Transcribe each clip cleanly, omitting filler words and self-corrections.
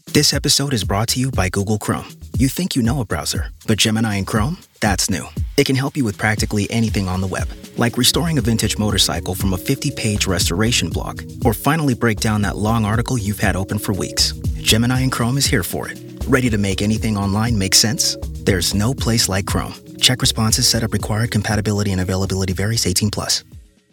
This episode is brought to you by Google Chrome. You think you know a browser, but Gemini and Chrome? That's new. It can help you with practically anything on the web, like restoring a vintage motorcycle from a 50-page restoration blog, or finally break down that long article you've had open for weeks. Gemini and Chrome is here for it. Ready to make anything online make sense? There's no place like Chrome. Check responses, setup required, compatibility and availability varies, 18+.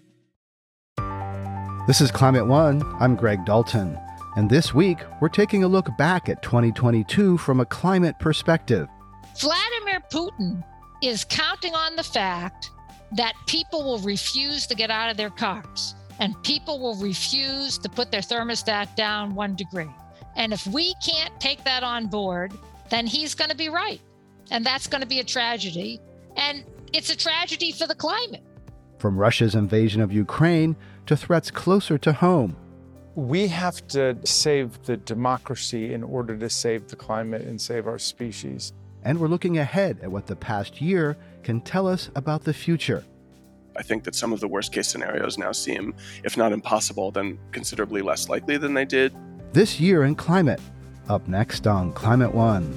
This is Climate One. I'm Greg Dalton. And this week, we're taking a look back at 2022 from a climate perspective. Vladimir Putin is counting on the fact that people will refuse to get out of their cars and people will refuse to put their thermostat down 1 degree. And if we can't take that on board, then he's going to be right. And that's going to be a tragedy. And it's a tragedy for the climate. From Russia's invasion of Ukraine to threats closer to home. We have to save the democracy in order to save the climate and save our species. And we're looking ahead at what the past year can tell us about the future. I think that some of the worst case scenarios now seem, if not impossible, then considerably less likely than they did. This year in climate. Up next on Climate One.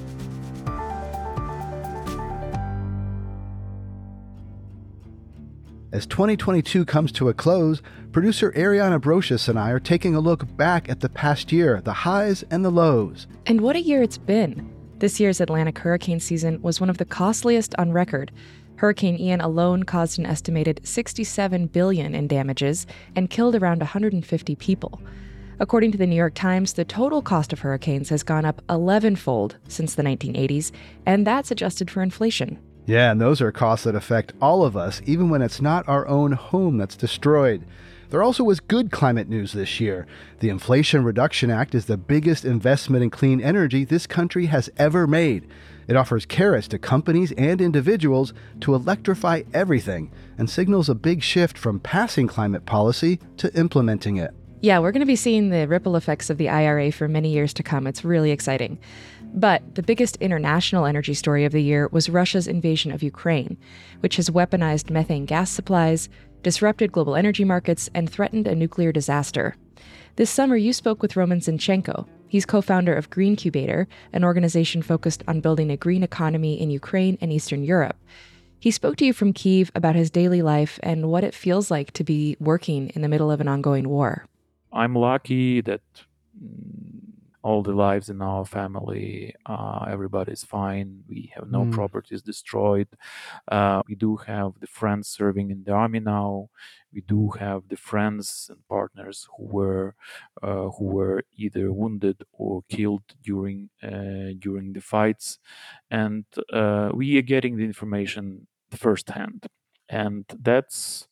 As 2022 comes to a close, producer Ariana Brocious and I are taking a look back at the past year, the highs and the lows. And what a year it's been. This year's Atlantic hurricane season was one of the costliest on record. Hurricane Ian alone caused an estimated $67 billion in damages and killed around 150 people. According to the New York Times, the total cost of hurricanes has gone up 11-fold since the 1980s, and that's adjusted for inflation. Yeah, and those are costs that affect all of us, even when it's not our own home that's destroyed. There also was good climate news this year. The Inflation Reduction Act is the biggest investment in clean energy this country has ever made. It offers carrots to companies and individuals to electrify everything and signals a big shift from passing climate policy to implementing it. Yeah, we're going to be seeing the ripple effects of the IRA for many years to come. It's really exciting. But the biggest international energy story of the year was Russia's invasion of Ukraine, which has weaponized methane gas supplies, disrupted global energy markets, and threatened a nuclear disaster. This summer, you spoke with Roman Zinchenko. He's co-founder of Greencubator, an organization focused on building a green economy in Ukraine and Eastern Europe. He spoke to you from Kyiv about his daily life and what it feels like to be working in the middle of an ongoing war. I'm lucky that all the lives in our family, everybody's fine. We have no properties destroyed. We do have the friends serving in the army now. We do have the friends and partners who were either wounded or killed during the fights, and we are getting the information firsthand, and that's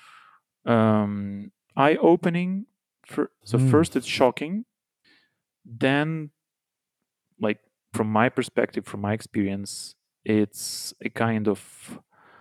eye-opening. First, it's shocking. Then, like, from my perspective, from my experience, it's a kind of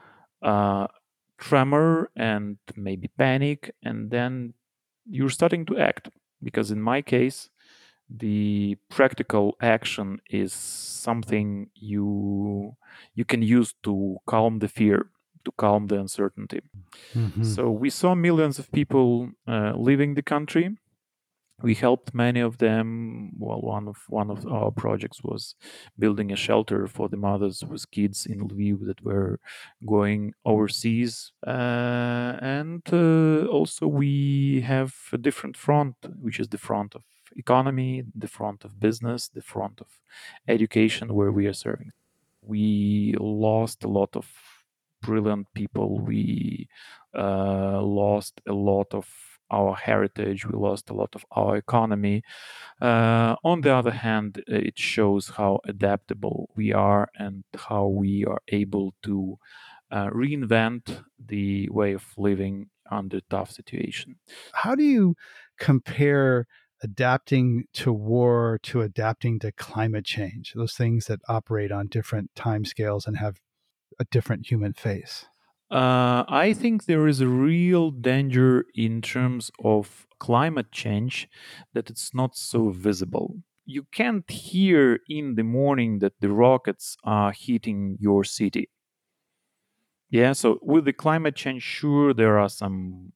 tremor and maybe panic, and then you're starting to act. Because in my case, the practical action is something you can use to calm the fear, to calm the uncertainty. So we saw millions of people leaving the country. We helped many of them. Well, one of our projects was building a shelter for the mothers with kids in Lviv that were going overseas. And also we have a different front, which is the front of economy, the front of business, the front of education, where we are serving. We lost a lot of brilliant people. We lost a lot of our heritage. We lost a lot of our economy. On the other hand, it shows how adaptable we are and how we are able to reinvent the way of living under tough situation. How do you compare adapting to war to adapting to climate change? Those things that operate on different timescales and have a different human face. I think there is a real danger in terms of climate change that it's not so visible. You can't hear in the morning that the rockets are hitting your city. Yeah, so with the climate change, sure, there are some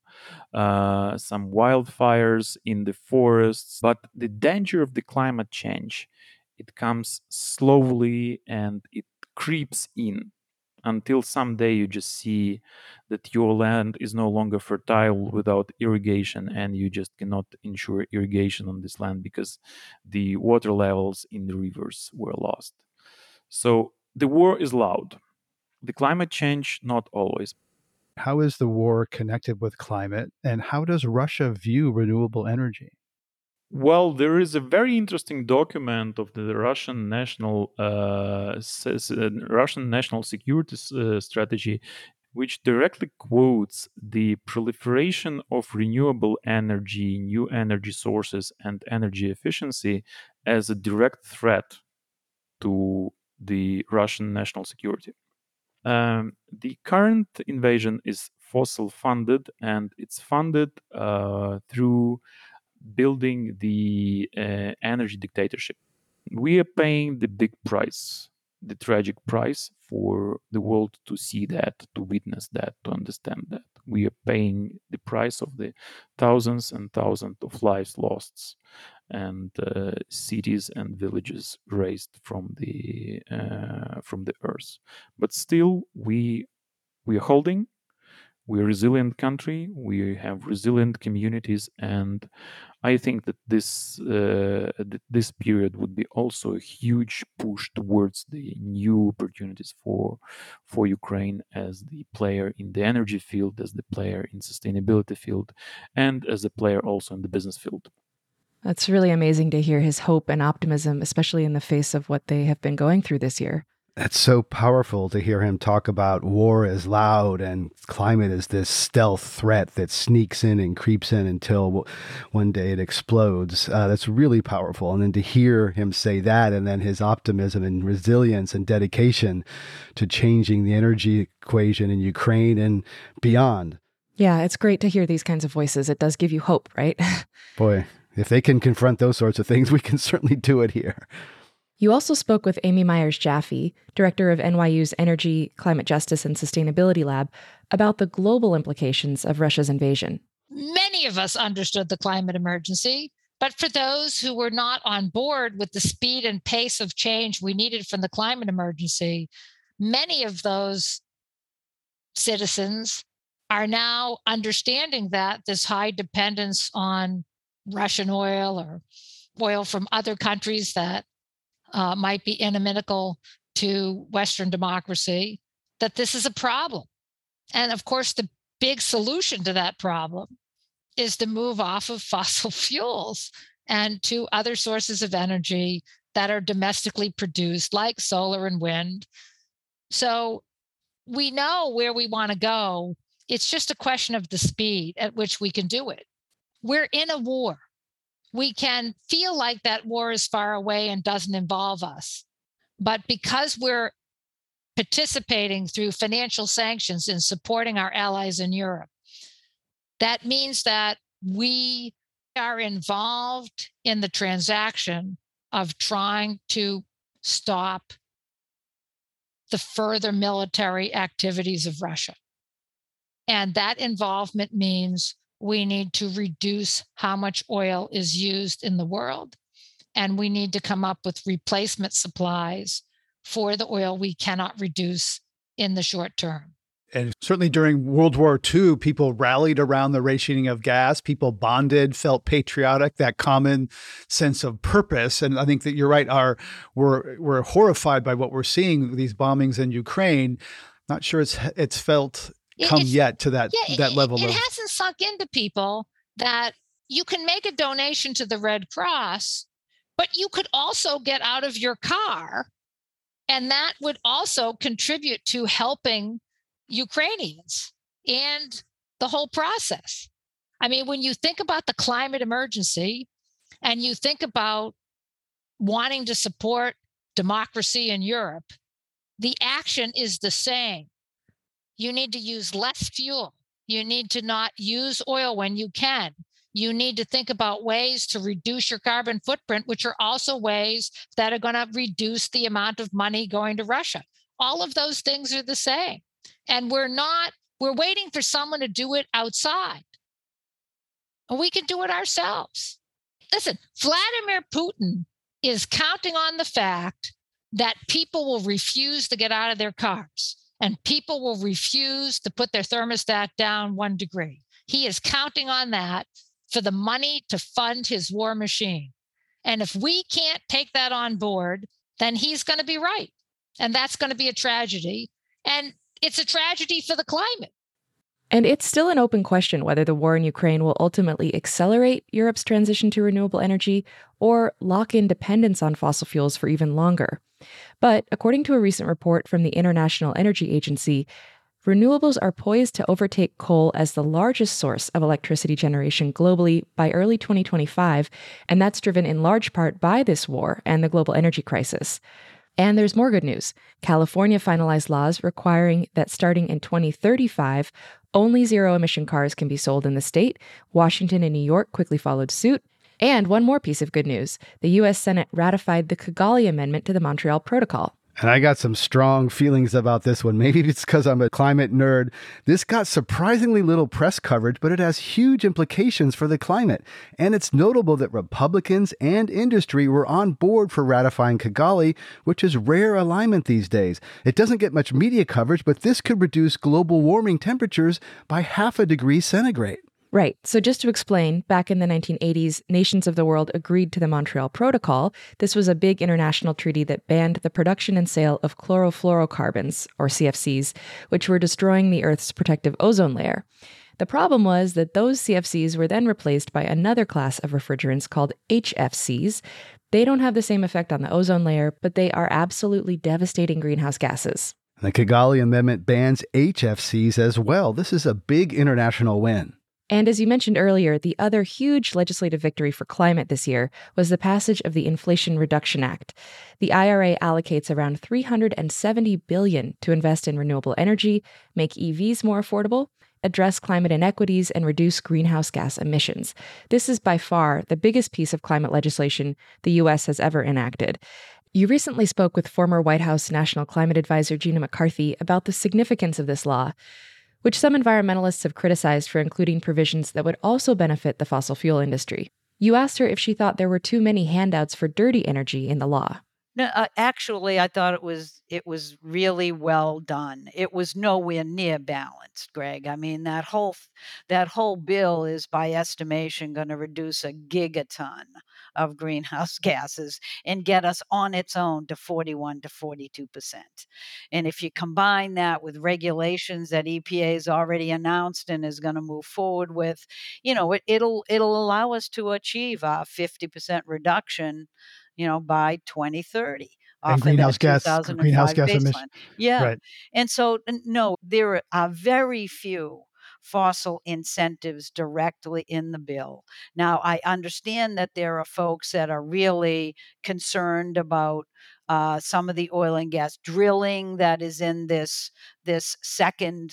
wildfires in the forests, but the danger of the climate change, it comes slowly and it creeps in until someday you just see that your land is no longer fertile without irrigation, and you just cannot ensure irrigation on this land because the water levels in the rivers were lost. So the war is loud. The climate change, not always. How is the war connected with climate, and how does Russia view renewable energy? Well, there is a very interesting document of the Russian national security strategy, which directly quotes the proliferation of renewable energy, new energy sources, and energy efficiency as a direct threat to the Russian national security. The current invasion is fossil funded, and it's funded through building the energy dictatorship. We are paying the big price, the tragic price for the world to see that, to witness that, to understand that. We are paying the price of the thousands and thousands of lives lost and cities and villages razed from the earth. But still, we are holding. We're a resilient country. We have resilient communities, and I think that this period would be also a huge push towards the new opportunities for Ukraine as the player in the energy field, as the player in sustainability field, and as a player also in the business field. That's really amazing to hear his hope and optimism, especially in the face of what they have been going through this year. It's so powerful to hear him talk about war is loud and climate is this stealth threat that sneaks in and creeps in until one day it explodes. That's really powerful. And then to hear him say that, and then his optimism and resilience and dedication to changing the energy equation in Ukraine and beyond. Yeah, it's great to hear these kinds of voices. It does give you hope, right? Boy, if they can confront those sorts of things, we can certainly do it here. You also spoke with Amy Myers-Jaffe, director of NYU's Energy, Climate Justice, and Sustainability Lab, about the global implications of Russia's invasion. Many of us understood the climate emergency, but for those who were not on board with the speed and pace of change we needed from the climate emergency, many of those citizens are now understanding that this high dependence on Russian oil or oil from other countries that might be inimical to Western democracy, that this is a problem. And of course, the big solution to that problem is to move off of fossil fuels and to other sources of energy that are domestically produced, like solar and wind. So we know where we want to go. It's just a question of the speed at which we can do it. We're in a war. We can feel like that war is far away and doesn't involve us. But because we're participating through financial sanctions in supporting our allies in Europe, that means that we are involved in the transaction of trying to stop the further military activities of Russia. And that involvement means we need to reduce how much oil is used in the world, and we need to come up with replacement supplies for the oil we cannot reduce in the short term. And certainly during World War II, people rallied around the rationing of gas. People bonded, felt patriotic, that common sense of purpose. And I think that you're right. We're horrified by what we're seeing, these bombings in Ukraine. Not sure it's felt yet to that level. It hasn't sunk into people that you can make a donation to the Red Cross, but you could also get out of your car, and that would also contribute to helping Ukrainians and the whole process. I mean, when you think about the climate emergency and you think about wanting to support democracy in Europe, the action is the same. You need to use less fuel. You need to not use oil when you can. You need to think about ways to reduce your carbon footprint, which are also ways that are going to reduce the amount of money going to Russia. All of those things are the same. And we're waiting for someone to do it outside. And we can do it ourselves. Listen, Vladimir Putin is counting on the fact that people will refuse to get out of their cars and people will refuse to put their thermostat down 1 degree. He is counting on that for the money to fund his war machine. And if we can't take that on board, then he's going to be right. And that's going to be a tragedy. And it's a tragedy for the climate. And it's still an open question whether the war in Ukraine will ultimately accelerate Europe's transition to renewable energy or lock in dependence on fossil fuels for even longer. But according to a recent report from the International Energy Agency, renewables are poised to overtake coal as the largest source of electricity generation globally by early 2025, and that's driven in large part by this war and the global energy crisis. And there's more good news. California finalized laws requiring that starting in 2035, only zero-emission cars can be sold in the state. Washington and New York quickly followed suit. And one more piece of good news. The U.S. Senate ratified the Kigali Amendment to the Montreal Protocol. And I got some strong feelings about this one. Maybe it's because I'm a climate nerd. This got surprisingly little press coverage, but it has huge implications for the climate. And it's notable that Republicans and industry were on board for ratifying Kigali, which is rare alignment these days. It doesn't get much media coverage, but this could reduce global warming temperatures by 0.5 degree centigrade. Right. So just to explain, back in the 1980s, nations of the world agreed to the Montreal Protocol. This was a big international treaty that banned the production and sale of chlorofluorocarbons, or CFCs, which were destroying the Earth's protective ozone layer. The problem was that those CFCs were then replaced by another class of refrigerants called HFCs. They don't have the same effect on the ozone layer, but they are absolutely devastating greenhouse gases. The Kigali Amendment bans HFCs as well. This is a big international win. And as you mentioned earlier, the other huge legislative victory for climate this year was the passage of the Inflation Reduction Act. The IRA allocates around $370 billion to invest in renewable energy, make EVs more affordable, address climate inequities, and reduce greenhouse gas emissions. This is by far the biggest piece of climate legislation the U.S. has ever enacted. You recently spoke with former White House National Climate Advisor Gina McCarthy about the significance of this law, which some environmentalists have criticized for including provisions that would also benefit the fossil fuel industry. You asked her if she thought there were too many handouts for dirty energy in the law. No, actually, I thought it was really well done. It was nowhere near balanced, Greg. I mean, that whole bill is, by estimation, going to reduce a gigaton of greenhouse gases and get us on its own to 41 to 42%. And if you combine that with regulations that EPA has already announced and is going to move forward with, it'll allow us to achieve a 50% reduction, by 2030. And greenhouse gas emissions. Yeah. Right. And so, no, there are very few fossil incentives directly in the bill. Now, I understand that there are folks that are really concerned about some of the oil and gas drilling that is in this second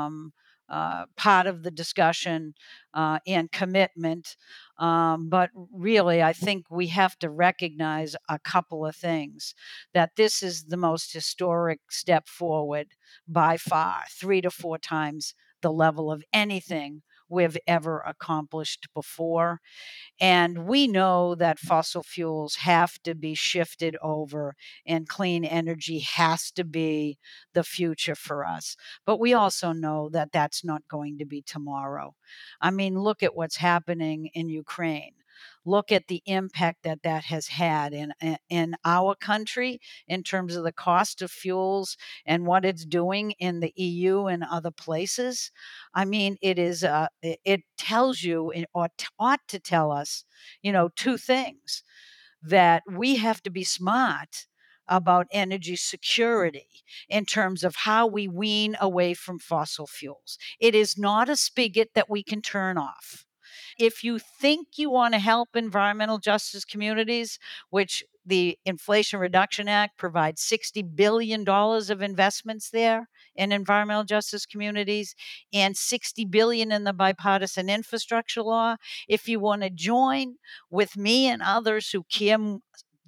part of the discussion and commitment. But really, I think we have to recognize a couple of things, that this is the most historic step forward by far, 3 to 4 times the level of anything we've ever accomplished before. And we know that fossil fuels have to be shifted over and clean energy has to be the future for us. But we also know that that's not going to be tomorrow. I mean, look at what's happening in Ukraine. Look at the impact that has had in our country in terms of the cost of fuels and what it's doing in the EU and other places. I mean, it tells you, or ought to tell us, two things: that we have to be smart about energy security in terms of how we wean away from fossil fuels. It is not a spigot that we can turn off. If you think you want to help environmental justice communities, which the Inflation Reduction Act provides $60 billion of investments there in environmental justice communities and $60 billion in the bipartisan infrastructure law. If you want to join with me and others who care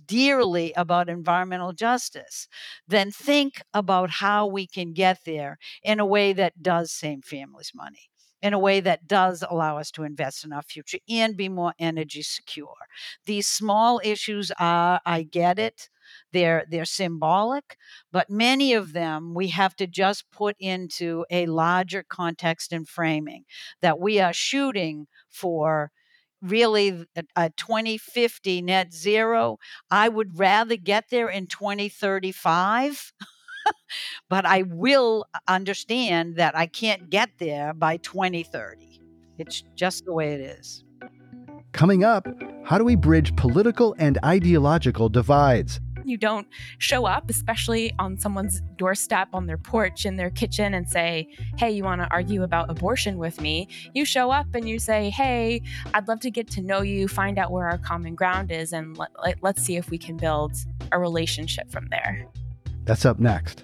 dearly about environmental justice, then think about how we can get there in a way that does save families money, in a way that does allow us to invest in our future and be more energy secure. These small issues are, I get it, they're symbolic, but many of them we have to just put into a larger context and framing, that we are shooting for really a 2050 net zero. I would rather get there in 2035, but I will understand that I can't get there by 2030. It's just the way it is. Coming up, how do we bridge political and ideological divides? You don't show up, especially on someone's doorstep, on their porch, in their kitchen, and say, hey, you want to argue about abortion with me? You show up and you say, hey, I'd love to get to know you, find out where our common ground is, and let's see if we can build a relationship from there. That's up next.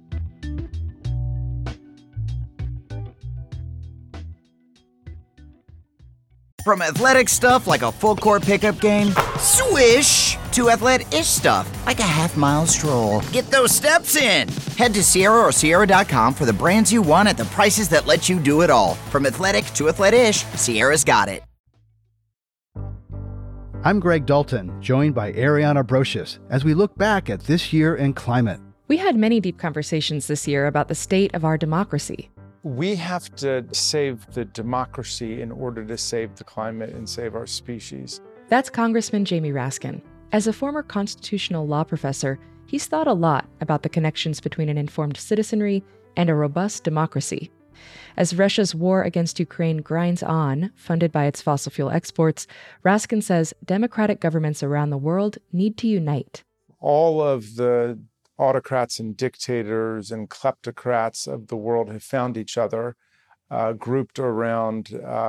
From athletic stuff like a full court pickup game, swish, to athletic-ish stuff like a half-mile stroll. Get those steps in. Head to Sierra or Sierra.com for the brands you want at the prices that let you do it all. From athletic to athletic-ish, Sierra's got it. I'm Greg Dalton, joined by Ariana Brocious, as we look back at this year in climate. We had many deep conversations this year about the state of our democracy. We have to save the democracy in order to save the climate and save our species. That's Congressman Jamie Raskin. As a former constitutional law professor, he's thought a lot about the connections between an informed citizenry and a robust democracy. As Russia's war against Ukraine grinds on, funded by its fossil fuel exports, Raskin says democratic governments around the world need to unite. All of the autocrats and dictators and kleptocrats of the world have found each other, grouped around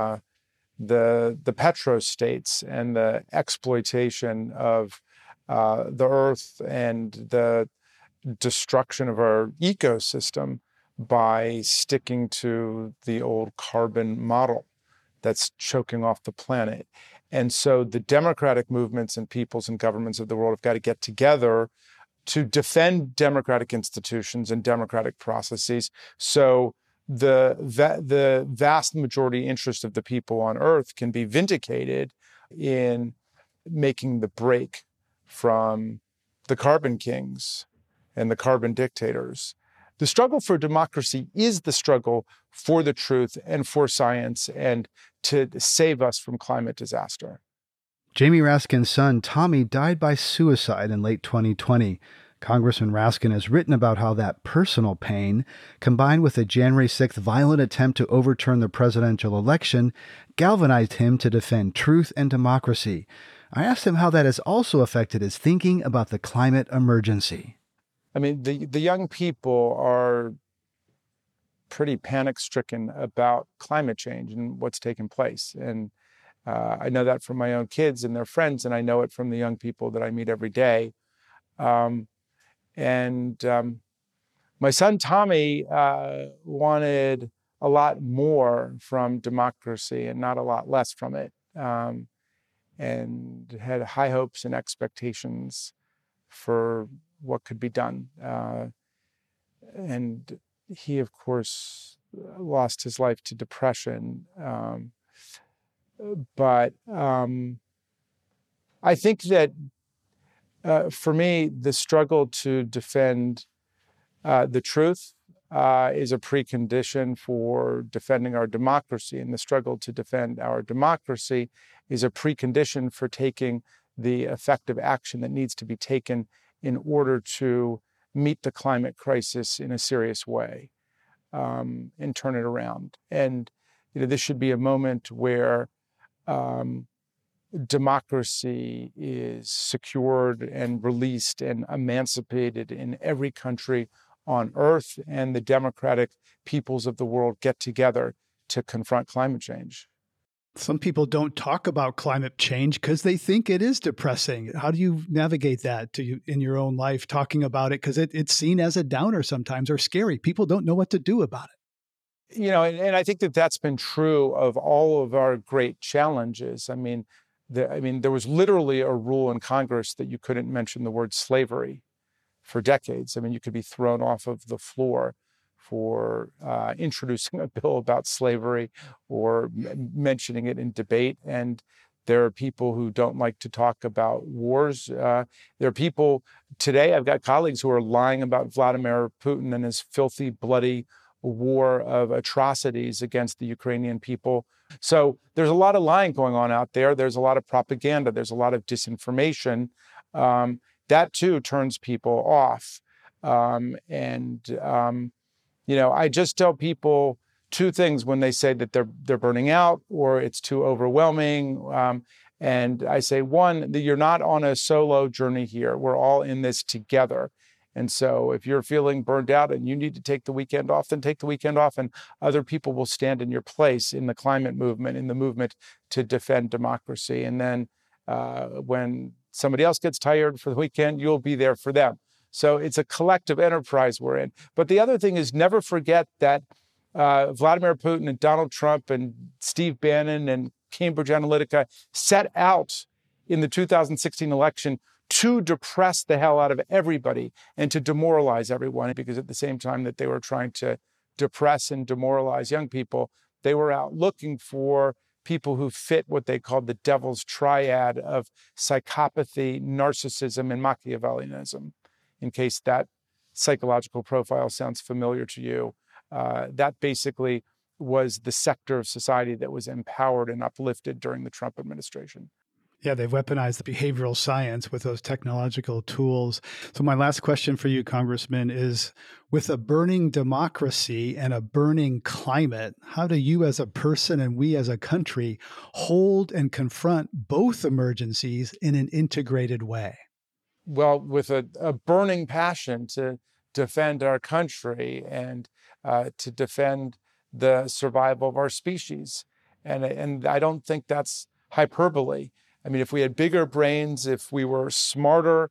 the petrostates and the exploitation of the earth and the destruction of our ecosystem by sticking to the old carbon model that's choking off the planet. And so the democratic movements and peoples and governments of the world have got to get together to defend democratic institutions and democratic processes, so the vast majority interest of the people on Earth can be vindicated in making the break from the carbon kings and the carbon dictators. The struggle for democracy is the struggle for the truth and for science and to save us from climate disaster. Jamie Raskin's son, Tommy, died by suicide in late 2020. Congressman Raskin has written about how that personal pain, combined with the January 6th violent attempt to overturn the presidential election, galvanized him to defend truth and democracy. I asked him how that has also affected his thinking about the climate emergency. I mean, the young people are pretty panic-stricken about climate change and what's taking place. And I know that from my own kids and their friends, and I know it from the young people that I meet every day. My son, Tommy, wanted a lot more from democracy and not a lot less from it, and had high hopes and expectations for what could be done. And he, of course, lost his life to depression. But I think that for me, the struggle to defend the truth is a precondition for defending our democracy. And the struggle to defend our democracy is a precondition for taking the effective action that needs to be taken in order to meet the climate crisis in a serious way, and turn it around. And this should be a moment where democracy is secured and released and emancipated in every country on Earth, and the democratic peoples of the world get together to confront climate change. Some people don't talk about climate change because they think it is depressing. How do you navigate that in your own life, talking about it? Because it's seen as a downer sometimes, or scary. People don't know what to do about it. And I think that that's been true of all of our great challenges. I mean, there was literally a rule in Congress that you couldn't mention the word slavery for decades. You could be thrown off of the floor for introducing a bill about slavery or mentioning it in debate. And there are people who don't like to talk about wars. There are people today, I've got colleagues who are lying about Vladimir Putin and his filthy, bloody war of atrocities against the Ukrainian people. So there's a lot of lying going on out there. There's a lot of propaganda. There's a lot of disinformation. That too turns people off. I just tell people two things when they say that they're burning out or it's too overwhelming. And I say, one, that you're not on a solo journey here. We're all in this together. And so if you're feeling burned out and you need to take the weekend off, then take the weekend off, and other people will stand in your place in the climate movement, in the movement to defend democracy. And then when somebody else gets tired for the weekend, you'll be there for them. So it's a collective enterprise we're in. But the other thing is, never forget that Vladimir Putin and Donald Trump and Steve Bannon and Cambridge Analytica set out in the 2016 election to depress the hell out of everybody and to demoralize everyone, because at the same time that they were trying to depress and demoralize young people, they were out looking for people who fit what they called the devil's triad of psychopathy, narcissism, and Machiavellianism. In case that psychological profile sounds familiar to you, that basically was the sector of society that was empowered and uplifted during the Trump administration. Yeah, they've weaponized the behavioral science with those technological tools. So my last question for you, Congressman, is with a burning democracy and a burning climate, how do you as a person and we as a country hold and confront both emergencies in an integrated way? Well, with a burning passion to defend our country and to defend the survival of our species. And I don't think that's hyperbole. If we had bigger brains, if we were smarter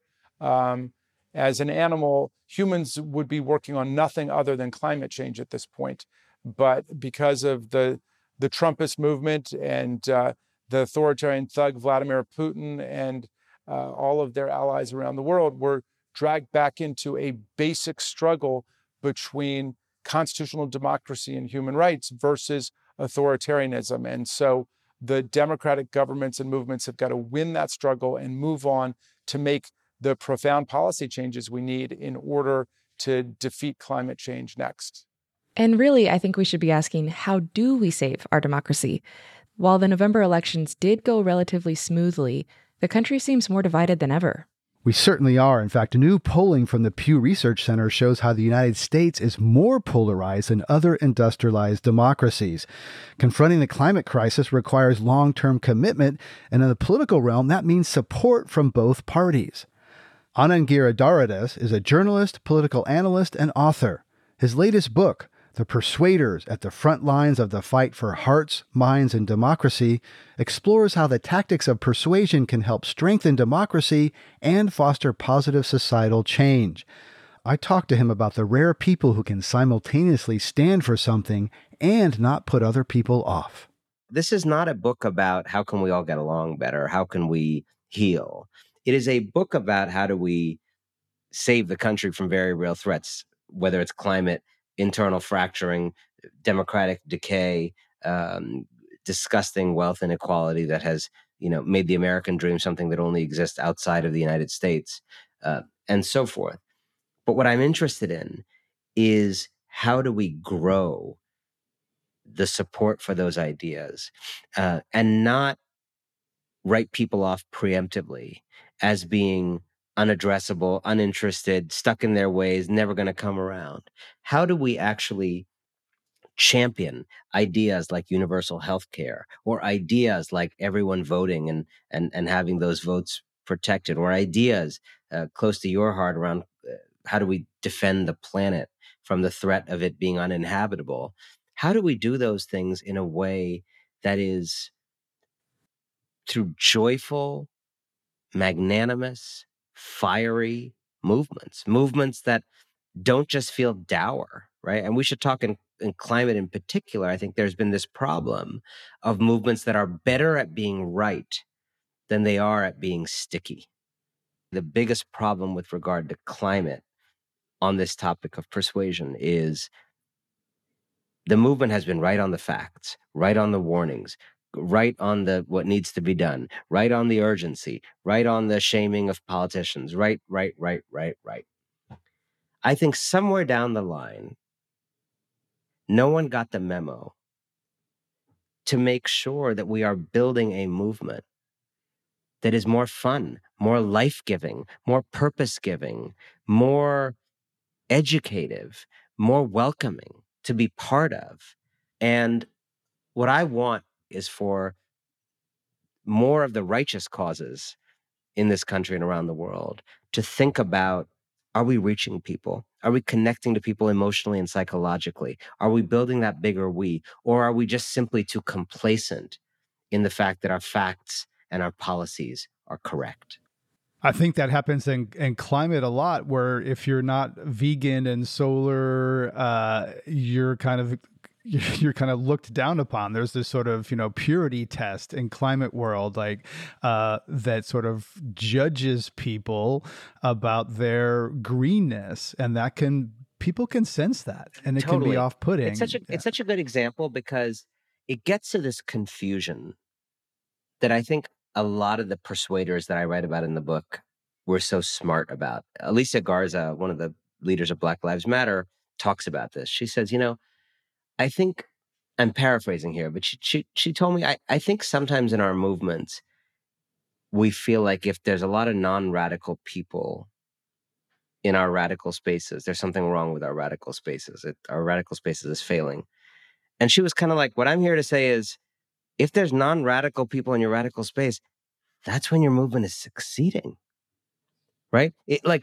as an animal, humans would be working on nothing other than climate change at this point. But because of the Trumpist movement and the authoritarian thug Vladimir Putin and all of their allies around the world, we're dragged back into a basic struggle between constitutional democracy and human rights versus authoritarianism. And so the democratic governments and movements have got to win that struggle and move on to make the profound policy changes we need in order to defeat climate change next. And really, I think we should be asking, how do we save our democracy? While the November elections did go relatively smoothly, the country seems more divided than ever. We certainly are. In fact, new polling from the Pew Research Center shows how the United States is more polarized than other industrialized democracies. Confronting the climate crisis requires long-term commitment, and in the political realm, that means support from both parties. Anand Giridharadas is a journalist, political analyst, and author. His latest book, The Persuaders at the Front Lines of the Fight for Hearts, Minds, and Democracy, explores how the tactics of persuasion can help strengthen democracy and foster positive societal change. I talked to him about the rare people who can simultaneously stand for something and not put other people off. This is not a book about how can we all get along better, how can we heal. It is a book about how do we save the country from very real threats, whether it's climate, internal fracturing, democratic decay, disgusting wealth inequality that has, made the American dream something that only exists outside of the United States, and so forth. But what I'm interested in is how do we grow the support for those ideas and not write people off preemptively as being unaddressable, uninterested, stuck in their ways, never going to come around. How do we actually champion ideas like universal health care, or ideas like everyone voting and having those votes protected, or ideas close to your heart around how do we defend the planet from the threat of it being uninhabitable? How do we do those things in a way that is through joyful, magnanimous, fiery movements that don't just feel dour, right? And we should talk in climate in particular. I think there's been this problem of movements that are better at being right than they are at being sticky. The biggest problem with regard to climate on this topic of persuasion is the movement has been right on the facts, right on the warnings, right on the what needs to be done, right on the urgency, right on the shaming of politicians, right. I think somewhere down the line, no one got the memo to make sure that we are building a movement that is more fun, more life-giving, more purpose-giving, more educative, more welcoming to be part of. And what I want is for more of the righteous causes in this country and around the world to think about, are we reaching people? Are we connecting to people emotionally and psychologically? Are we building that bigger we? Or are we just simply too complacent in the fact that our facts and our policies are correct? I think that happens in climate a lot, where if you're not vegan and solar, you're kind of looked down upon. There's this sort of, purity test in climate world, like that sort of judges people about their greenness, and people can sense that, and it can be off-putting. It's such a good example because it gets to this confusion that I think a lot of the persuaders that I write about in the book were so smart about. Alicia Garza, one of the leaders of Black Lives Matter, talks about this. She says, I think, I'm paraphrasing here, but she told me, I think sometimes in our movements, we feel like if there's a lot of non-radical people in our radical spaces, there's something wrong with our radical spaces. Our radical spaces is failing. And she was kind of like, what I'm here to say is, if there's non-radical people in your radical space, that's when your movement is succeeding, right?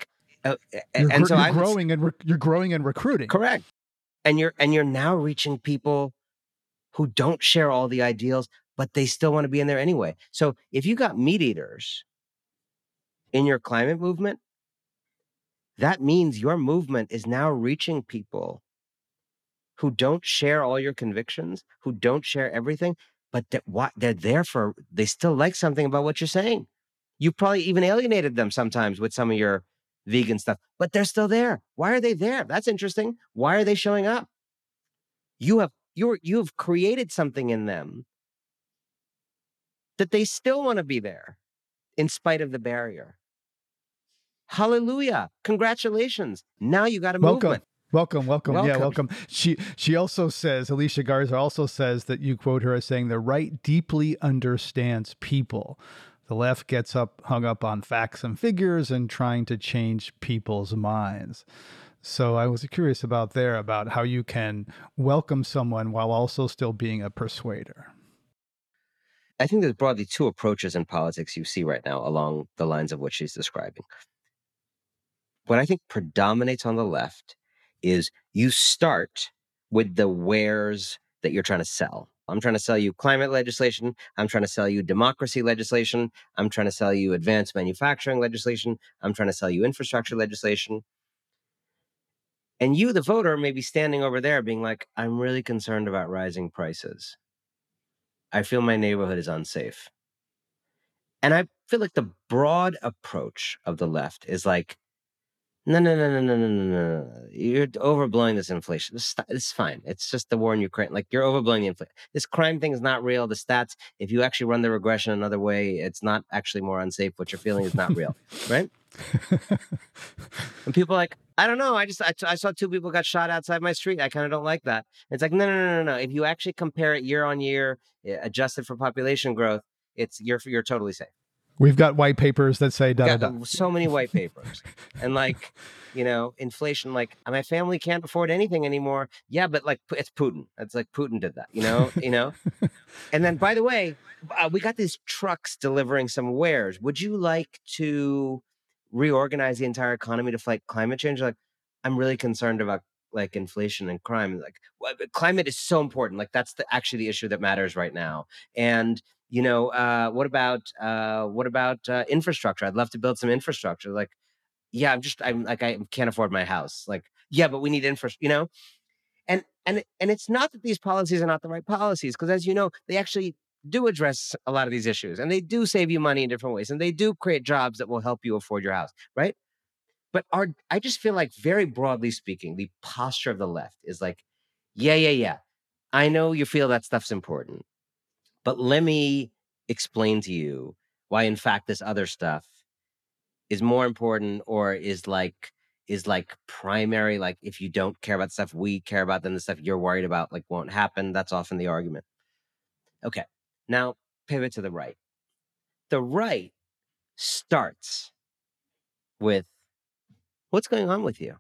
You're growing and recruiting. Correct. And you're now reaching people who don't share all the ideals, but they still want to be in there anyway. So if you got meat eaters in your climate movement, that means your movement is now reaching people who don't share all your convictions, who don't share everything, but they're there for, they still like something about what you're saying. You probably even alienated them sometimes with some of your vegan stuff, but they're still there. Why are they there? That's interesting. Why are they showing up? You've created something in them that they still want to be there in spite of the barrier. Hallelujah. Congratulations. Now you got a movement. Welcome. Yeah, welcome. She also says, Alicia Garza also says that you quote her as saying, the right deeply understands people. The left gets hung up on facts and figures and trying to change people's minds. So I was curious about how you can welcome someone while also still being a persuader. I think there's broadly two approaches in politics you see right now along the lines of what she's describing. What I think predominates on the left is you start with the wares that you're trying to sell. I'm trying to sell you climate legislation. I'm trying to sell you democracy legislation. I'm trying to sell you advanced manufacturing legislation. I'm trying to sell you infrastructure legislation. And you, the voter, may be standing over there being like, I'm really concerned about rising prices. I feel my neighborhood is unsafe. And I feel like the broad approach of the left is like, no. You're overblowing this inflation. It's fine. It's just the war in Ukraine. Like, you're overblowing the inflation. This crime thing is not real. The stats, if you actually run the regression another way, it's not actually more unsafe. What you're feeling is not real, right? And people are like, I don't know. I saw 2 people got shot outside my street. I kind of don't like that. It's like, no. If you actually compare it year on year, adjusted for population growth, you're totally safe. We've got white papers that say da. So many white papers. And like, inflation, like my family can't afford anything anymore. Yeah, but like it's Putin. It's like Putin did that, And then, by the way, we got these trucks delivering some wares. Would you like to reorganize the entire economy to fight climate change? Like, I'm really concerned about like inflation and crime. Like, climate is so important. Like, that's actually the issue that matters right now. And what about infrastructure? I'd love to build some infrastructure. Like, yeah, I can't afford my house. Like, yeah, but we need infrastructure, and it's not that these policies are not the right policies, because as you know, they actually do address a lot of these issues, and they do save you money in different ways, and they do create jobs that will help you afford your house, right? But I just feel like, very broadly speaking, the posture of the left is like, yeah. I know you feel that stuff's important, but let me explain to you why, in fact, this other stuff is more important, or is like primary. Like, if you don't care about the stuff we care about, then the stuff you're worried about like won't happen. That's often the argument. Okay, now pivot to the right. The right starts with, what's going on with you?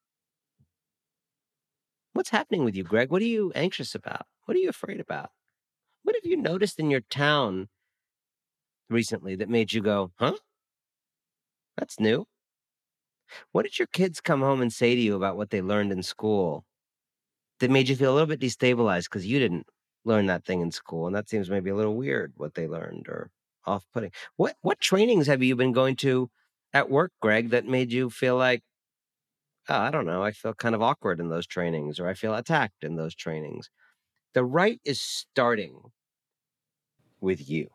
What's happening with you, Greg? What are you anxious about? What are you afraid about? What have you noticed in your town recently that made you go, huh? That's new. What did your kids come home and say to you about what they learned in school that made you feel a little bit destabilized because you didn't learn that thing in school? And that seems maybe a little weird, what they learned, or off-putting. What trainings have you been going to at work, Greg, that made you feel like, oh, I don't know, I feel kind of awkward in those trainings, or I feel attacked in those trainings? The right is starting with you.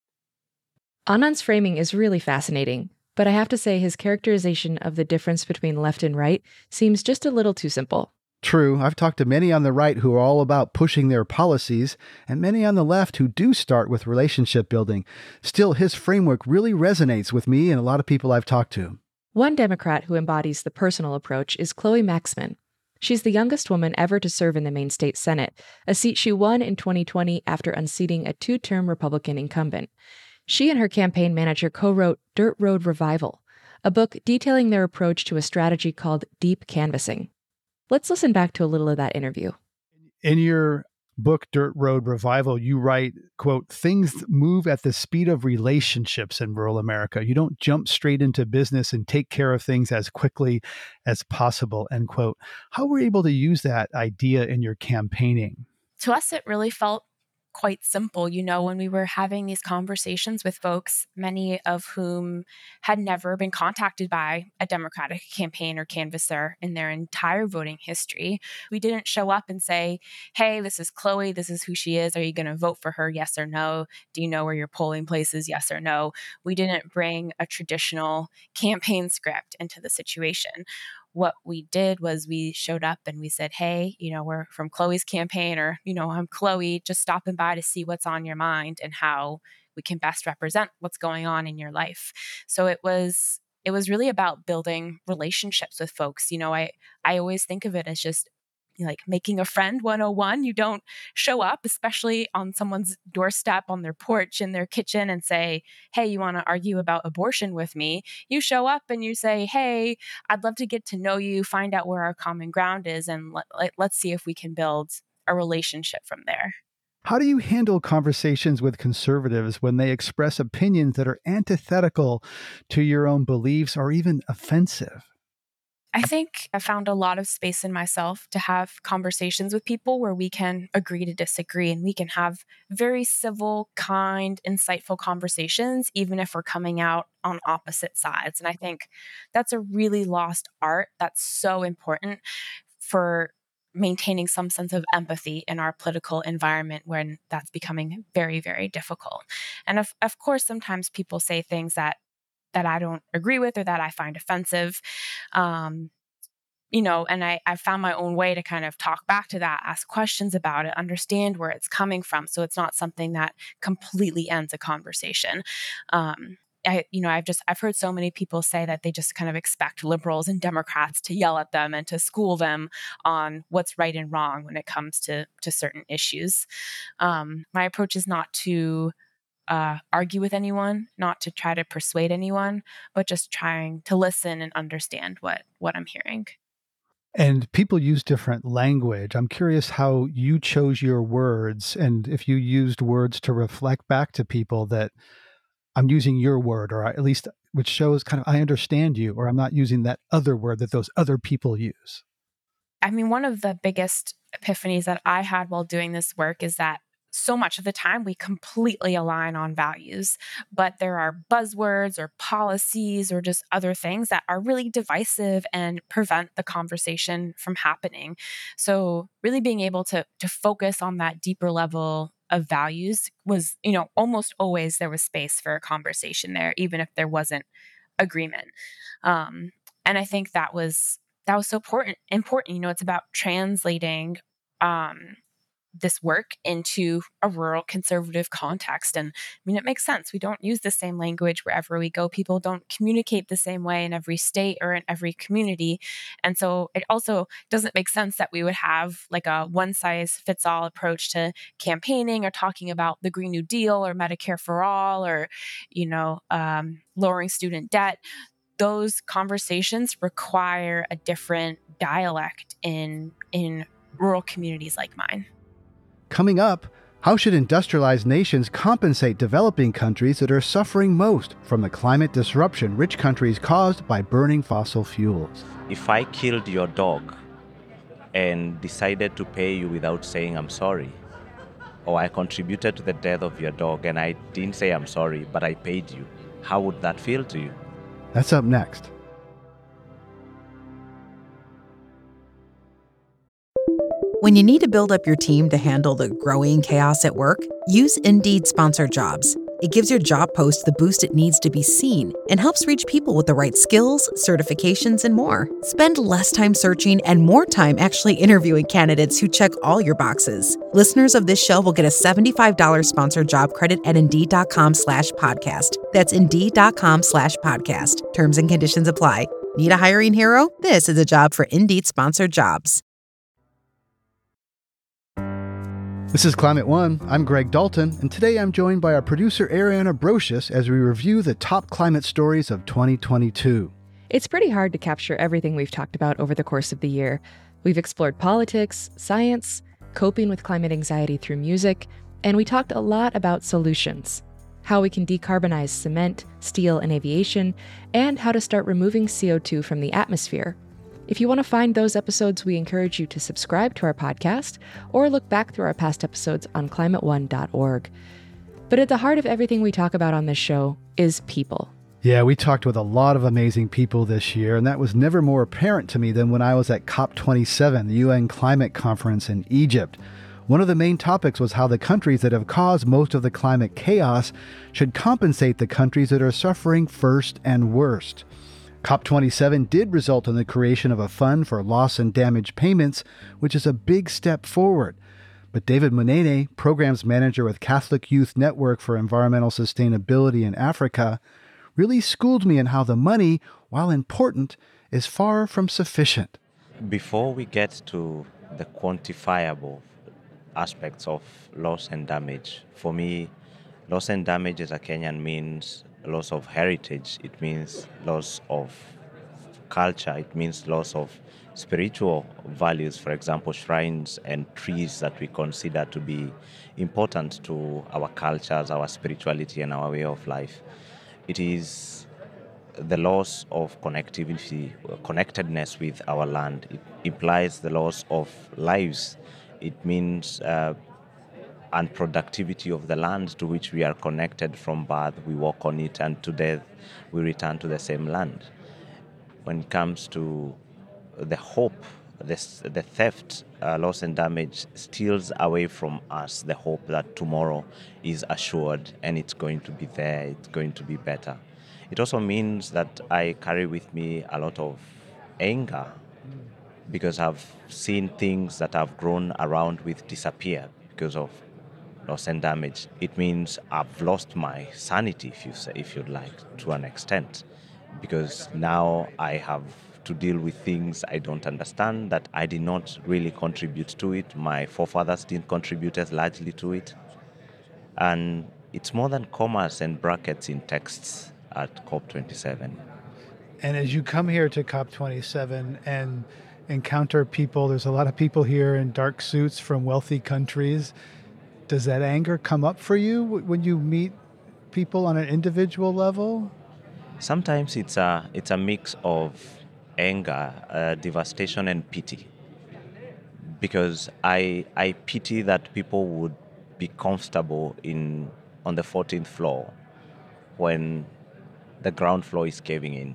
Anand's framing is really fascinating, but I have to say his characterization of the difference between left and right seems just a little too simple. True, I've talked to many on the right who are all about pushing their policies, and many on the left who do start with relationship building. Still, his framework really resonates with me and a lot of people I've talked to. One Democrat who embodies the personal approach is Chloe Maxman. She's the youngest woman ever to serve in the Maine State Senate, a seat she won in 2020 after unseating a two-term Republican incumbent. She and her campaign manager co-wrote Dirt Road Revival, a book detailing their approach to a strategy called deep canvassing. Let's listen back to a little of that interview. In your book, Dirt Road Revival, you write, quote, "Things move at the speed of relationships in rural America. You don't jump straight into business and take care of things as quickly as possible," end quote. How were you able to use that idea in your campaigning? To us, it really felt quite simple. You know, when we were having these conversations with folks, many of whom had never been contacted by a Democratic campaign or canvasser in their entire voting history, we didn't show up and say, hey, this is Chloe, this is who she is. Are you going to vote for her? Yes or no? Do you know where your polling place is? Yes or no? We didn't bring a traditional campaign script into the situation. What we did was we showed up and we said, hey, you know, we're from Chloe's campaign, or, you know, I'm Chloe, just stopping by to see what's on your mind and how we can best represent what's going on in your life. So it was really about building relationships with folks. You know, I always think of it as just like making a friend 101. You don't show up, especially on someone's doorstep, on their porch, in their kitchen, and say, hey, you want to argue about abortion with me? You show up and you say, hey, I'd love to get to know you, find out where our common ground is, and let's see if we can build a relationship from there. How do you handle conversations with conservatives when they express opinions that are antithetical to your own beliefs or even offensive? I think I found a lot of space in myself to have conversations with people where we can agree to disagree, and we can have very civil, kind, insightful conversations, even if we're coming out on opposite sides. And I think that's a really lost art that's so important for maintaining some sense of empathy in our political environment when that's becoming very, very difficult. And of course, sometimes people say things that I don't agree with or that I find offensive. You know, and I found my own way to kind of talk back to that, ask questions about it, understand where it's coming from. So it's not something that completely ends a conversation. I've heard so many people say that they just kind of expect liberals and Democrats to yell at them and to school them on what's right and wrong when it comes to certain issues. My approach is not to argue with anyone, not to try to persuade anyone, but just trying to listen and understand what I'm hearing. And people use different language. I'm curious how you chose your words, and if you used words to reflect back to people that I'm using your word, or at least which shows kind of I understand you, or I'm not using that other word that those other people use. I mean, one of the biggest epiphanies that I had while doing this work is that so much of the time we completely align on values, but there are buzzwords or policies or just other things that are really divisive and prevent the conversation from happening. So really being able to focus on that deeper level of values was, almost always there was space for a conversation there, even if there wasn't agreement. And I think that was so important. It's about translating this work into a rural conservative context. And it makes sense. We don't use the same language wherever we go. People don't communicate the same way in every state or in every community. And so it also doesn't make sense that we would have like a one size fits all approach to campaigning or talking about the Green New Deal or Medicare for all or, lowering student debt. Those conversations require a different dialect in rural communities like mine. Coming up, how should industrialized nations compensate developing countries that are suffering most from the climate disruption rich countries caused by burning fossil fuels? If I killed your dog and decided to pay you without saying I'm sorry, or I contributed to the death of your dog and I didn't say I'm sorry, but I paid you, how would that feel to you? That's up next. When you need to build up your team to handle the growing chaos at work, use Indeed Sponsored Jobs. It gives your job post the boost it needs to be seen and helps reach people with the right skills, certifications, and more. Spend less time searching and more time actually interviewing candidates who check all your boxes. Listeners of this show will get a $75 sponsored job credit at Indeed.com/podcast. That's Indeed.com/podcast. Terms and conditions apply. Need a hiring hero? This is a job for Indeed Sponsored Jobs. This is Climate One. I'm Greg Dalton, and today I'm joined by our producer Ariana Brocious as we review the top climate stories of 2022. It's pretty hard to capture everything we've talked about over the course of the year. We've explored politics, science, coping with climate anxiety through music, and we talked a lot about solutions. How we can decarbonize cement, steel, and aviation, and how to start removing CO2 from the atmosphere. If you want to find those episodes, we encourage you to subscribe to our podcast or look back through our past episodes on climateone.org. But at the heart of everything we talk about on this show is people. Yeah, we talked with a lot of amazing people this year, and that was never more apparent to me than when I was at COP27, the UN Climate Conference in Egypt. One of the main topics was how the countries that have caused most of the climate chaos should compensate the countries that are suffering first and worst. COP27 did result in the creation of a fund for loss and damage payments, which is a big step forward. But David Munene, programs manager with Catholic Youth Network for Environmental Sustainability in Africa, really schooled me in how the money, while important, is far from sufficient. Before we get to the quantifiable aspects of loss and damage, for me, loss and damage as a Kenyan means loss of heritage, it means loss of culture, it means loss of spiritual values, for example, shrines and trees that we consider to be important to our cultures, our spirituality, and our way of life. It is the loss of connectivity, connectedness with our land. It implies the loss of lives. It means unproductivity of the land to which we are connected from birth, we walk on it, and to death we return to the same land. When it comes to the hope, the theft, loss and damage steals away from us the hope that tomorrow is assured and it's going to be there, it's going to be better. It also means that I carry with me a lot of anger because I've seen things that I've grown around with disappear because of loss and damage. It means I've lost my sanity, if you'd like, to an extent, because now I have to deal with things I don't understand, that I did not really contribute to it. My forefathers didn't contribute as largely to it. And it's more than commas and brackets in texts at COP27. And as you come here to COP27 and encounter people, there's a lot of people here in dark suits from wealthy countries. Does that anger come up for you when you meet people on an individual level? Sometimes it's a mix of anger, devastation, and pity. Because I pity that people would be comfortable on the 14th floor when the ground floor is caving in.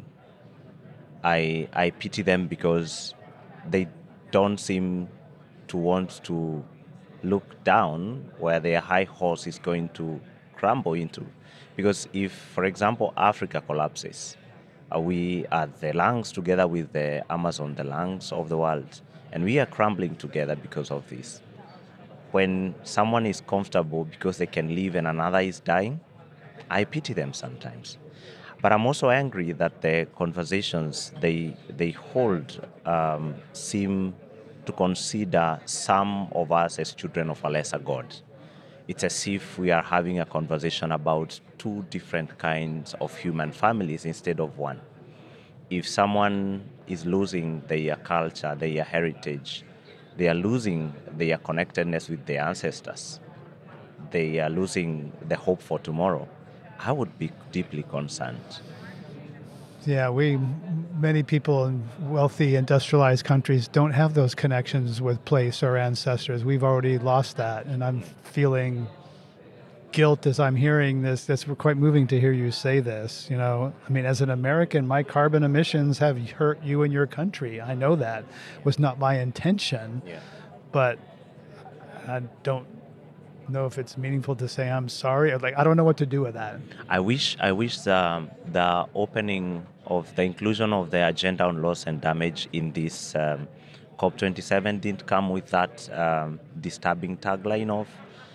I pity them because they don't seem to want to look down where their high horse is going to crumble into. Because if, for example, Africa collapses, we are the lungs together with the Amazon, the lungs of the world, and we are crumbling together because of this. When someone is comfortable because they can live and another is dying, I pity them sometimes. But I'm also angry that the conversations they hold seem to consider some of us as children of a lesser God. It's as if we are having a conversation about two different kinds of human families instead of one. If someone is losing their culture, their heritage, they are losing their connectedness with their ancestors, they are losing the hope for tomorrow, I would be deeply concerned. Yeah, many people in wealthy industrialized countries don't have those connections with place or ancestors. We've already lost that, and I'm feeling guilt as I'm hearing this. That's quite moving to hear you say this. I mean, as an American, my carbon emissions have hurt you and your country. I know that was not my intention, but I don't know if it's meaningful to say I'm sorry. I don't know what to do with that. I wish the opening of the inclusion of the agenda on loss and damage in this COP27 didn't come with that disturbing tagline of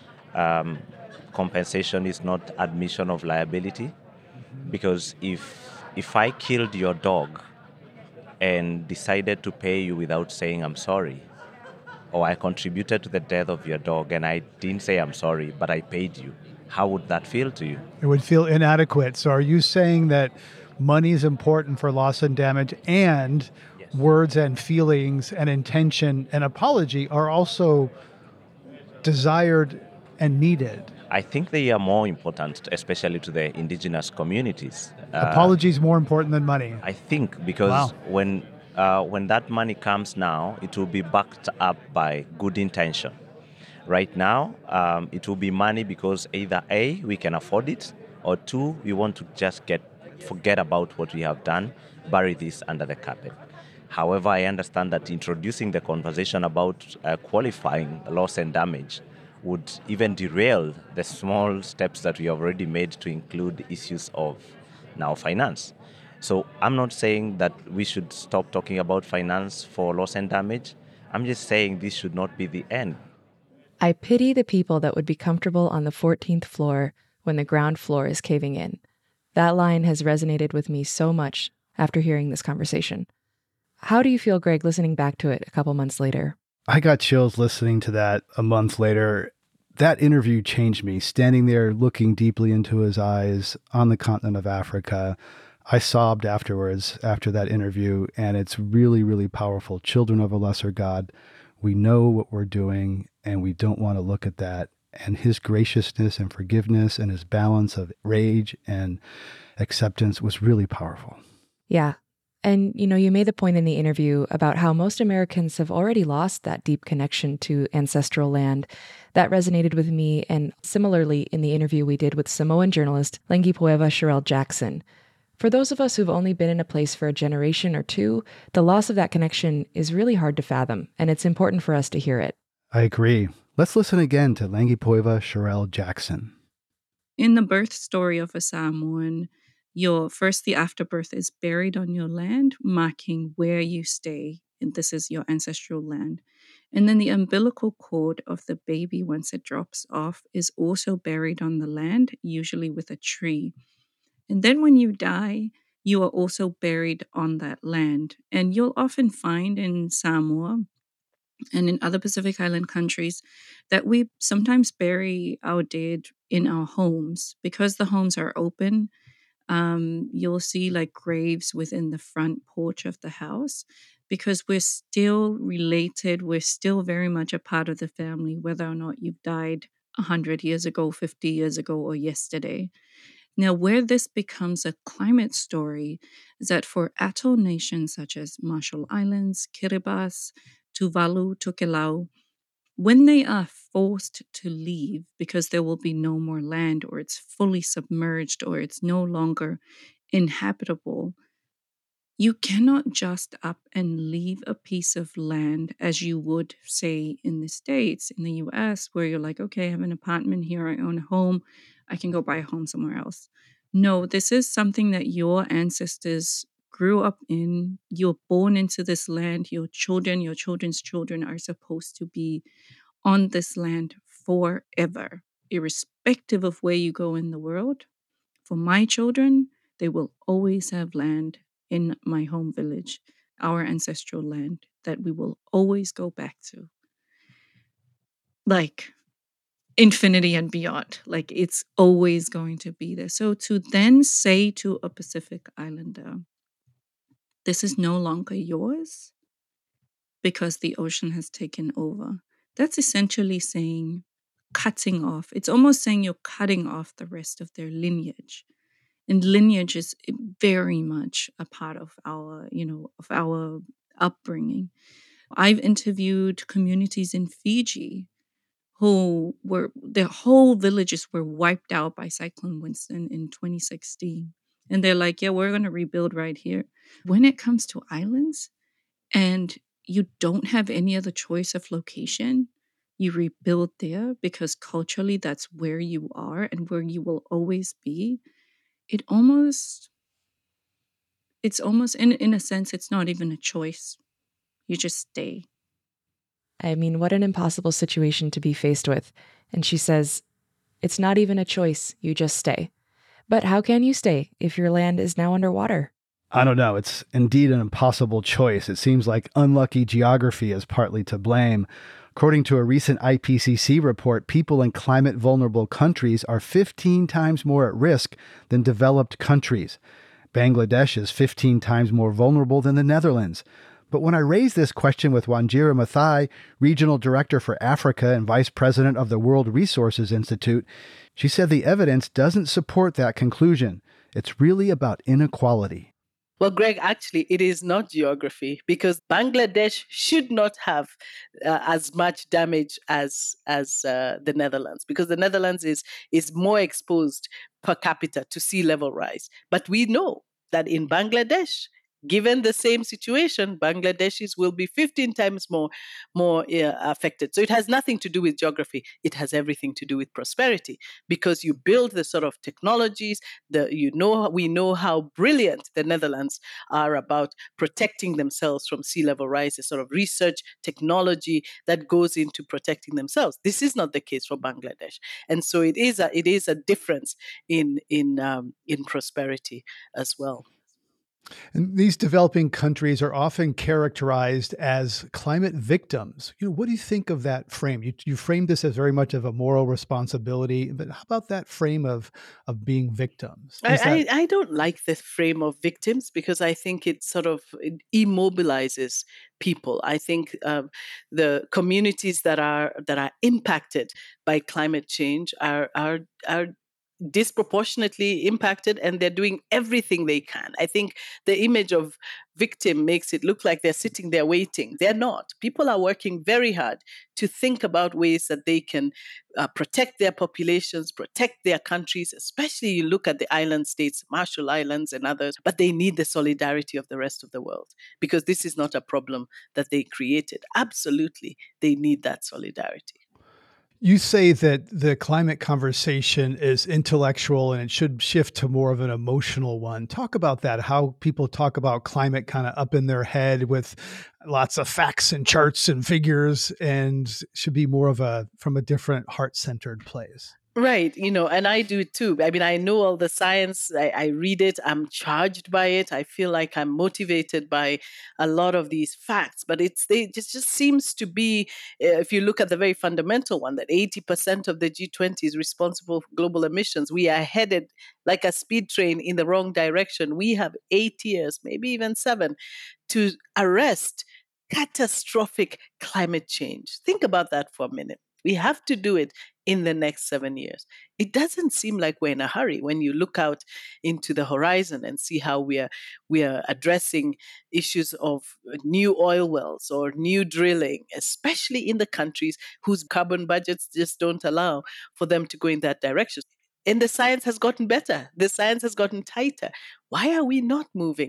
compensation is not admission of liability. Because if I killed your dog and decided to pay you without saying I'm sorry, or I contributed to the death of your dog and I didn't say I'm sorry, but I paid you, how would that feel to you? It would feel inadequate. So are you saying that money is important for loss and damage, and words and feelings and intention and apology are also desired and needed? I think they are more important, especially to the indigenous communities. Apology is more important than money. I think because when that money comes now, it will be backed up by good intention. Right now, it will be money because either A, we can afford it, or two, we want to just forget about what we have done, bury this under the carpet. However, I understand that introducing the conversation about qualifying loss and damage would even derail the small steps that we have already made to include issues of now finance. So I'm not saying that we should stop talking about finance for loss and damage. I'm just saying this should not be the end. I pity the people that would be comfortable on the 14th floor when the ground floor is caving in. That line has resonated with me so much after hearing this conversation. How do you feel, Greg, listening back to it a couple months later? I got chills listening to that a month later. That interview changed me. Standing there looking deeply into his eyes on the continent of Africa, I sobbed afterwards after that interview, and it's really, really powerful. Children of a lesser God, we know what we're doing, and we don't want to look at that. And his graciousness and forgiveness and his balance of rage and acceptance was really powerful. Yeah. And, you made the point in the interview about how most Americans have already lost that deep connection to ancestral land. That resonated with me, and similarly in the interview we did with Samoan journalist Lengipoeva Sherelle Jackson. For those of us who've only been in a place for a generation or two, the loss of that connection is really hard to fathom, and it's important for us to hear it. I agree. Let's listen again to Lengipoeva Sherelle Jackson. In the birth story of a Samoan, the afterbirth is buried on your land, marking where you stay, and this is your ancestral land. And then the umbilical cord of the baby, once it drops off, is also buried on the land, usually with a tree. And then when you die, you are also buried on that land. And you'll often find in Samoa and in other Pacific Island countries that we sometimes bury our dead in our homes because the homes are open. You'll see like graves within the front porch of the house because we're still related. We're still very much a part of the family, whether or not you've died 100 years ago, 50 years ago, or yesterday. Now, where this becomes a climate story is that for atoll nations such as Marshall Islands, Kiribati, Tuvalu, Tokelau, when they are forced to leave because there will be no more land, or it's fully submerged, or it's no longer inhabitable, You cannot just up and leave a piece of land as you would, say, in the States, in the US, where you're like, okay, I have an apartment here, I own a home, I can go buy a home somewhere else. No, this is something that your ancestors grew up in. You're born into this land. Your children, your children's children are supposed to be on this land forever, irrespective of where you go in the world. For my children, they will always have land in my home village, our ancestral land that we will always go back to. Like infinity and beyond. Like it's always going to be there. So to then say to a Pacific Islander, this is no longer yours because the ocean has taken over, that's essentially saying cutting off. It's almost saying you're cutting off the rest of their lineage. And lineage is very much a part of our, of our upbringing. I've interviewed communities in Fiji who their whole villages were wiped out by Cyclone Winston in 2016. And they're like, yeah, we're going to rebuild right here. When it comes to islands and you don't have any other choice of location, you rebuild there because culturally that's where you are and where you will always be. It's almost in a sense, it's not even a choice. You just stay. I mean, what an impossible situation to be faced with. And she says, it's not even a choice, you just stay. But how can you stay if your land is now underwater? I don't know. It's indeed an impossible choice. It seems like unlucky geography is partly to blame. According to a recent IPCC report, people in climate vulnerable countries are 15 times more at risk than developed countries. Bangladesh is 15 times more vulnerable than the Netherlands. But when I raised this question with Wanjira Mathai, Regional Director for Africa and Vice President of the World Resources Institute, she said the evidence doesn't support that conclusion. It's really about inequality. Well, Greg, actually, it is not geography because Bangladesh should not have as much damage as the Netherlands, because the Netherlands is more exposed per capita to sea level rise. But we know that in Bangladesh, given the same situation, Bangladeshis will be 15 times more affected. So it has nothing to do with geography. It has everything to do with prosperity, because you build the sort of technologies we know how brilliant the Netherlands are about protecting themselves from sea level rise, the sort of research technology that goes into protecting themselves. This is not the case for Bangladesh, and so it is a difference in prosperity as well. And these developing countries are often characterized as climate victims. What do you think of that frame? You framed this as very much of a moral responsibility, but how about that frame of being victims? I don't like the frame of victims because I think it immobilizes people. I think the communities that are impacted by climate change are disproportionately impacted, and they're doing everything they can. I think the image of victim makes it look like they're sitting there waiting. They're not. People are working very hard to think about ways that they can protect their populations, protect their countries, especially you look at the island states, Marshall Islands and others, but they need the solidarity of the rest of the world because this is not a problem that they created. Absolutely, they need that solidarity. You say that the climate conversation is intellectual and it should shift to more of an emotional one. Talk about that, how people talk about climate kind of up in their head with lots of facts and charts and figures, and should be more of from a different heart-centered place. Right. And I do too. I mean, I know all the science. I read it. I'm charged by it. I feel like I'm motivated by a lot of these facts. But it just seems to be, if you look at the very fundamental one, that 80% of the G20 is responsible for global emissions. We are headed like a speed train in the wrong direction. We have 8 years, maybe even 7, to arrest catastrophic climate change. Think about that for a minute. We have to do it in the next 7 years. It doesn't seem like we're in a hurry when you look out into the horizon and see how we are addressing issues of new oil wells or new drilling, especially in the countries whose carbon budgets just don't allow for them to go in that direction. And the science has gotten better. The science has gotten tighter. Why are we not moving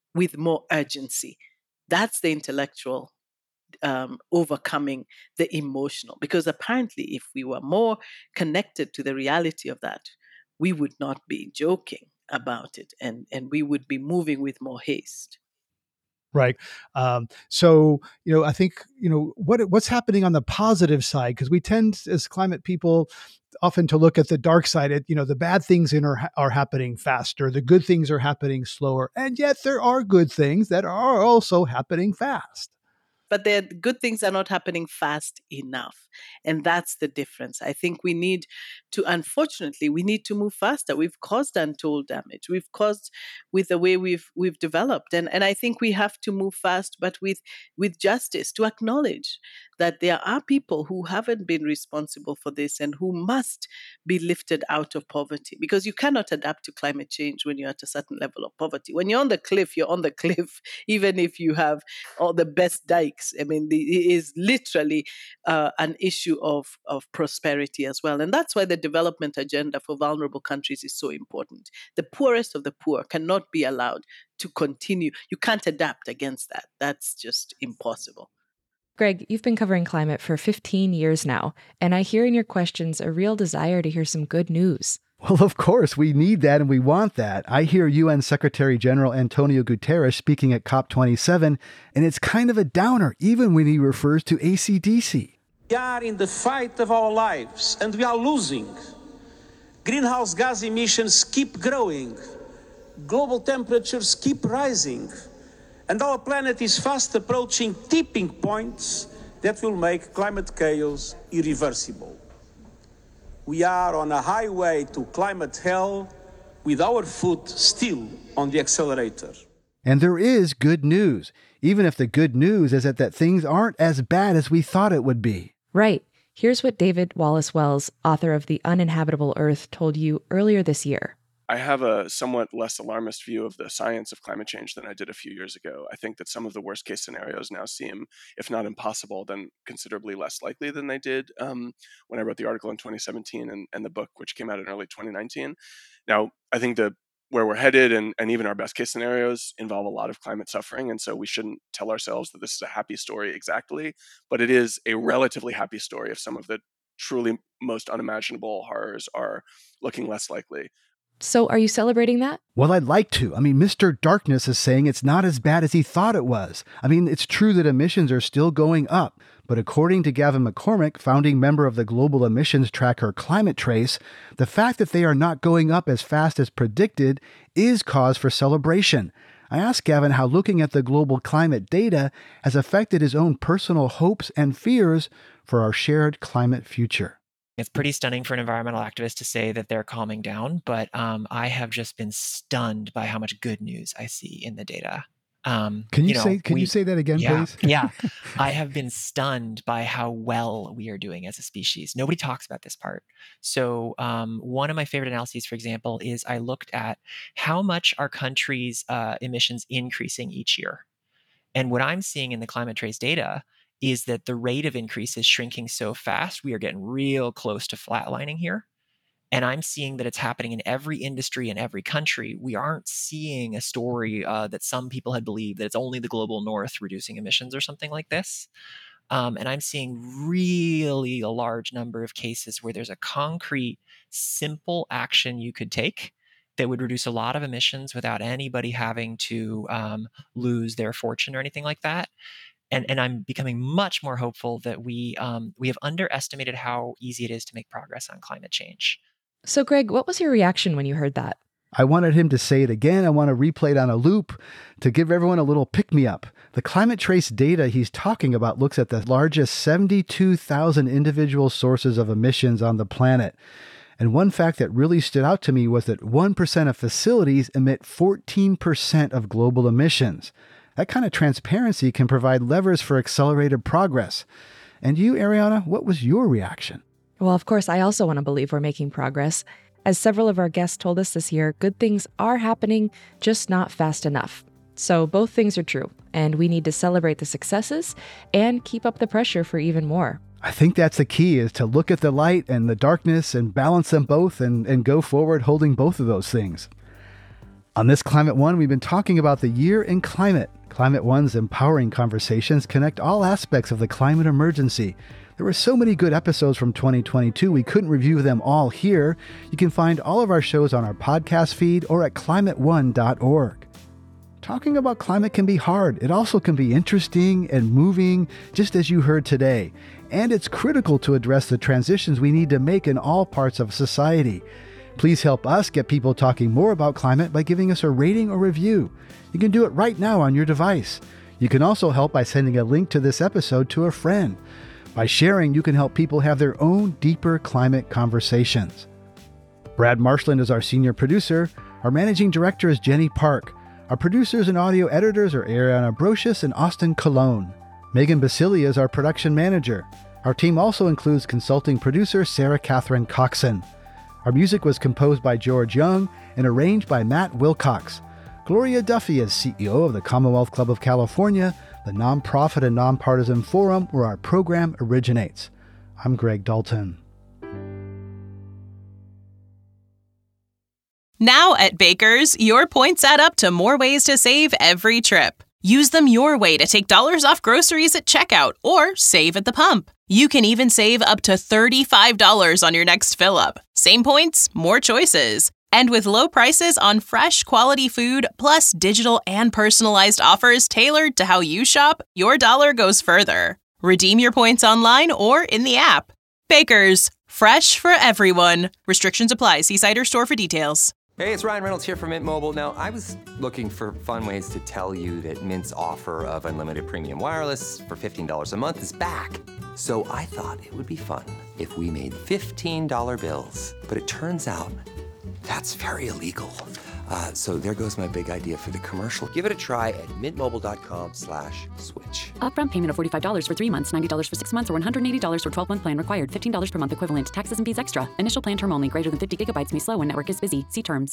with more urgency. That's the intellectual overcoming the emotional. Because apparently, if we were more connected to the reality of that, we would not be joking about it, and we would be moving with more haste. Right. So, I think, what's happening on the positive side, because we tend as climate people often to look at the dark side. The bad things are happening faster. The good things are happening slower. And yet there are good things that are also happening fast. But the good things are not happening fast enough. And that's the difference. I think unfortunately, we need to move faster. We've caused untold damage. We've caused with the way we've developed. And I think we have to move fast, but with justice, to acknowledge that there are people who haven't been responsible for this and who must be lifted out of poverty. Because you cannot adapt to climate change when you're at a certain level of poverty. When you're on the cliff, you're on the cliff, even if you have all the best dikes. I mean, it is literally an issue of prosperity as well. And that's why the development agenda for vulnerable countries is so important. The poorest of the poor cannot be allowed to continue. You can't adapt against that. That's just impossible. Greg, you've been covering climate for 15 years now, and I hear in your questions a real desire to hear some good news. Well, of course, we need that and we want that. I hear UN Secretary General Antonio Guterres speaking at COP27, and it's kind of a downer, even when he refers to AC/DC. We are in the fight of our lives, and we are losing. Greenhouse gas emissions keep growing. Global temperatures keep rising. And our planet is fast approaching tipping points that will make climate chaos irreversible. We are on a highway to climate hell with our foot still on the accelerator. And there is good news, even if the good news is that things aren't as bad as we thought it would be. Right. Here's what David Wallace Wells, author of The Uninhabitable Earth, told you earlier this year. I have a somewhat less alarmist view of the science of climate change than I did a few years ago. I think that some of the worst case scenarios now seem, if not impossible, then considerably less likely than they did when I wrote the article in 2017 and the book, which came out in early 2019. Now, I think that where we're headed and even our best case scenarios involve a lot of climate suffering. And so we shouldn't tell ourselves that this is a happy story exactly, but it is a relatively happy story if some of the truly most unimaginable horrors are looking less likely. So are you celebrating that? Well, I'd like to. I mean, Mr. Darkness is saying it's not as bad as he thought it was. I mean, it's true that emissions are still going up. But according to Gavin McCormick, founding member of the global emissions tracker Climate Trace, the fact that they are not going up as fast as predicted is cause for celebration. I asked Gavin how looking at the global climate data has affected his own personal hopes and fears for our shared climate future. It's pretty stunning for an environmental activist to say that they're calming down, but I have just been stunned by how much good news I see in the data. Can you say that again, please? Yeah. I have been stunned by how well we are doing as a species. Nobody talks about this part. So one of my favorite analyses, for example, is I looked at how much our country's emissions increasing each year. And what I'm seeing in the Climate Trace data is that the rate of increase is shrinking so fast, we are getting real close to flatlining here. And I'm seeing that it's happening in every industry in every country. We aren't seeing a story that some people had believed that it's only the global north reducing emissions or something like this. And I'm seeing really a large number of cases where there's a concrete, simple action you could take that would reduce a lot of emissions without anybody having to lose their fortune or anything like that. And I'm becoming much more hopeful that we have underestimated how easy it is to make progress on climate change. So, Greg, what was your reaction when you heard that? I wanted him to say it again. I want to replay it on a loop to give everyone a little pick-me-up. The Climate Trace data he's talking about looks at the largest 72,000 individual sources of emissions on the planet. And one fact that really stood out to me was that 1% of facilities emit 14% of global emissions. That kind of transparency can provide levers for accelerated progress. And you, Ariana, what was your reaction? Well, of course, I also want to believe we're making progress. As several of our guests told us this year, good things are happening, just not fast enough. So both things are true, and we need to celebrate the successes and keep up the pressure for even more. I think that's the key, is to look at the light and the darkness and balance them both and go forward holding both of those things. On this Climate One, we've been talking about the year in climate. Climate One's empowering conversations connect all aspects of the climate emergency. There were so many good episodes from 2022, we couldn't review them all here. You can find all of our shows on our podcast feed or at climateone.org. Talking about climate can be hard. It also can be interesting and moving, just as you heard today. And it's critical to address the transitions we need to make in all parts of society. Please help us get people talking more about climate by giving us a rating or review. You can do it right now on your device. You can also help by sending a link to this episode to a friend. By sharing, you can help people have their own deeper climate conversations. Brad Marshland is our senior producer. Our managing director is Jenny Park. Our producers and audio editors are Ariana Brocious and Austin Colon. Megan Basilia is our production manager. Our team also includes consulting producer Sarah Catherine Coxon. Our music was composed by George Young and arranged by Matt Wilcox. Gloria Duffy is CEO of the Commonwealth Club of California, the nonprofit and nonpartisan forum where our program originates. I'm Greg Dalton. Now at Baker's, your points add up to more ways to save every trip. Use them your way to take dollars off groceries at checkout or save at the pump. You can even save up to $35 on your next fill-up. Same points, more choices. And with low prices on fresh, quality food, plus digital and personalized offers tailored to how you shop, your dollar goes further. Redeem your points online or in the app. Baker's, fresh for everyone. Restrictions apply. See site or store for details. Hey, it's Ryan Reynolds here from Mint Mobile. Now, I was looking for fun ways to tell you that Mint's offer of unlimited premium wireless for $15 a month is back. So I thought it would be fun if we made $15 bills. But it turns out that's very illegal. So there goes my big idea for the commercial. Give it a try at mintmobile.com/switch. Upfront payment of $45 for 3 months, $90 for 6 months, or $180 for 12-month plan required. $15 per month equivalent. Taxes and fees extra. Initial plan term only. Greater than 50 gigabytes may slow when network is busy. See terms.